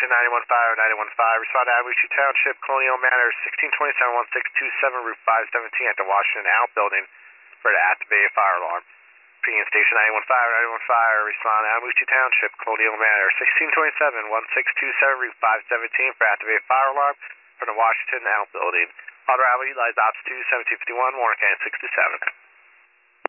Station 915, 915. Respond to Alamogordo Township, Colonial Manor, 1627-1627, Route 517 at the Washington Out Building for the activated fire alarm. Repeating, Station 915, 915. Respond to Alamogordo Township, Colonial Manor, 1627-1627, Route 517 for activated fire alarm from the Washington Out Building. Auto Alley, utilize Ops 2, 1751, Warren County 67.